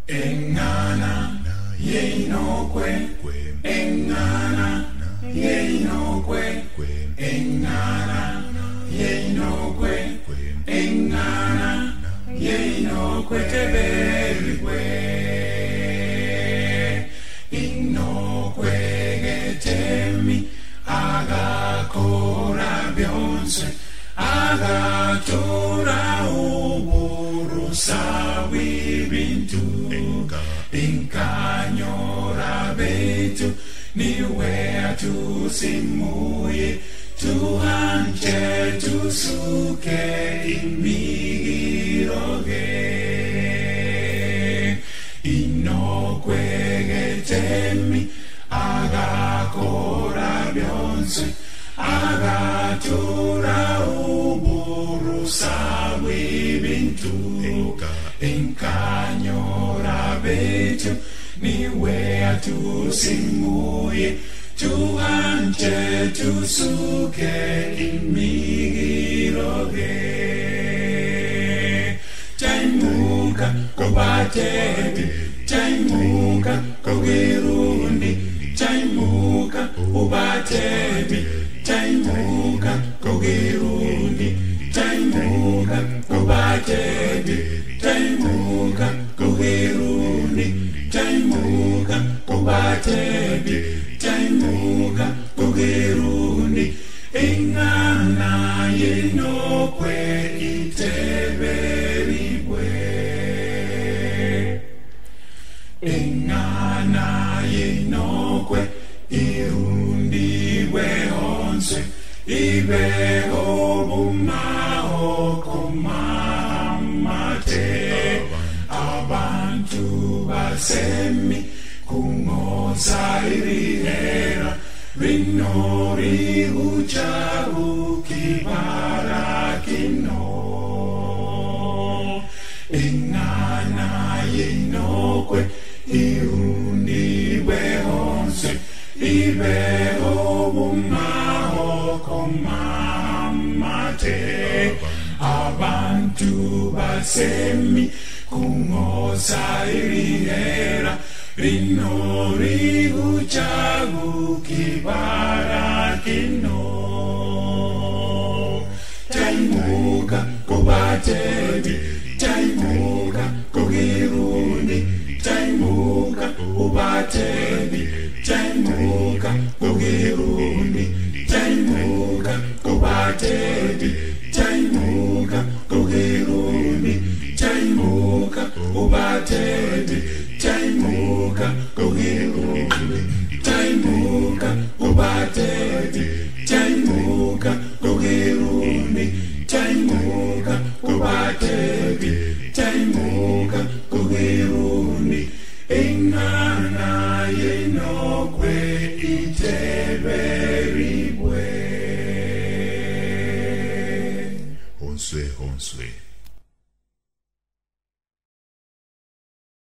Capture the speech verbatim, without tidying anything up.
Engana Yenokwe Engana Yenokwe Engana Yenokwe Engana Yenokwe Teberikwe Inokwe Getemi Agakora Beyonce Agatora Uburusa Wibintu Inkanyora Betu Niwe Tu Simuye Tu Anche Tu Suke Imigiroge Inokwe Getemi Agakora Beyonce Agatura Uburusa Wibintu Inkanyora Betu Niwe Tu Simuye Tu Anche Tu Suke Imigiroge Taimuka Kubatebi Taimuka Kugirundi Taimuka Ubatebi Taimuka Kugirundi Taimuka Ubatebi Taimuka Kugirundi Taimuka Ubatebi Taimuka Kugirundi Ingana Yenokwe Iteberibwe Ingana Yenokwe Irundi Weonse Ibe Obumao Komamate Abantu Basemi Kungoza Irihera Rinori Uchabu Kibarakino Ingana Yenokwe Irundi Weonse Ibe Obumao Komamate Abantu Basemi Kungoza Irihera Rinori Uchagu Kibarakino Taimuka Kubatebi Taimuka Kugirundi Taimuka Ubatebi Taimuka Kugirundi Taimuka Kubatebi Taimuka Kugirundi Taimuka Ubatebi Taimuka Kugirundi Taimuka Ubatebi Taimuka Kugirundi Taimuka Ubatebi Taimuka Kugirundi Ingana Yenokwe Iteberibwe Onswe, onswe.